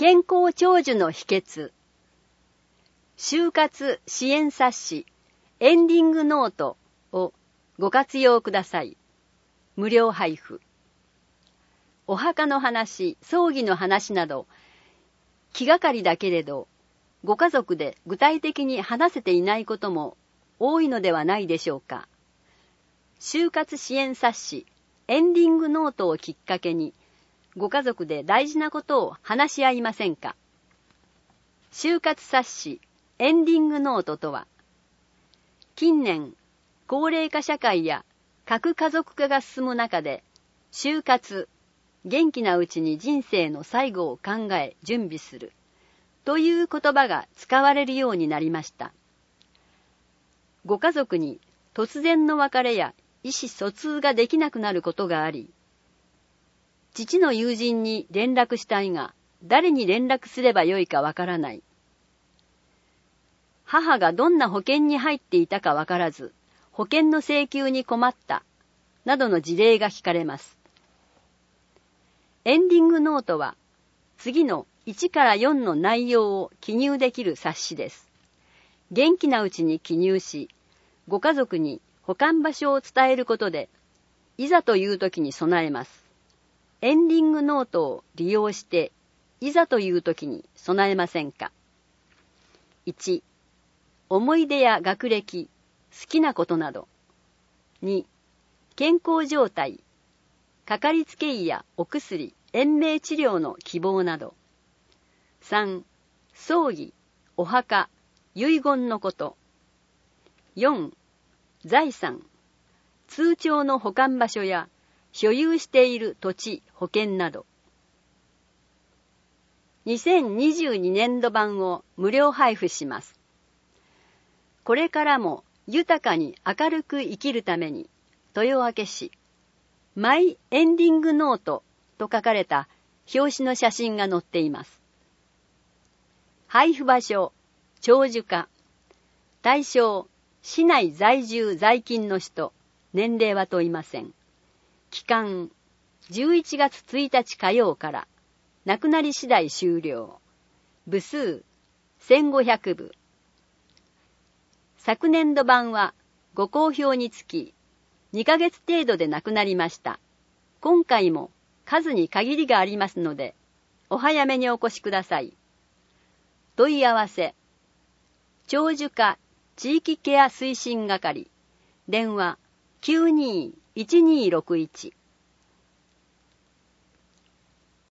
健康長寿の秘訣。就活支援冊子エンディングノートをご活用ください。無料配布。お墓の話、葬儀の話など、気がかりだけれど、ご家族で具体的に話せていないことも多いのではないでしょうか。就活支援冊子エンディングノートをきっかけに、ご家族で大事なことを話し合いませんか。就活冊子エンディングノートとは、近年、高齢化社会や核家族化が進む中で、就活、元気なうちに人生の最後を考え準備するという言葉が使われるようになりました。ご家族に突然の別れや意思疎通ができなくなることがあり、父の友人に連絡したいが、誰に連絡すればよいかわからない。母がどんな保険に入っていたかわからず、保険の請求に困った、などの事例が聞かれます。エンディングノートは、次の1から4の内容を記入できる冊子です。元気なうちに記入し、ご家族に保管場所を伝えることで、いざという時に備えます。エンディングノートを利用して、いざという時に備えませんか。1、思い出や学歴、好きなことなど。2、健康状態、かかりつけ医やお薬、延命治療の希望など。3、葬儀、お墓、遺言のこと。4、財産、通帳の保管場所や所有している土地、保険など。2022年度版を無料配布します。これからも豊かに明るく生きるために、豊明市、マイエンディングノートと書かれた表紙の写真が載っています。配布場所、長寿化。対象、市内在住在勤の人、年齢は問いません。期間、11月1日火曜から、亡くなり次第終了。部数、1500部。昨年度版は、ご好評につき、2ヶ月程度で亡くなりました。今回も数に限りがありますので、お早めにお越しください。問い合わせ、長寿化地域ケア推進係、電話 92-1261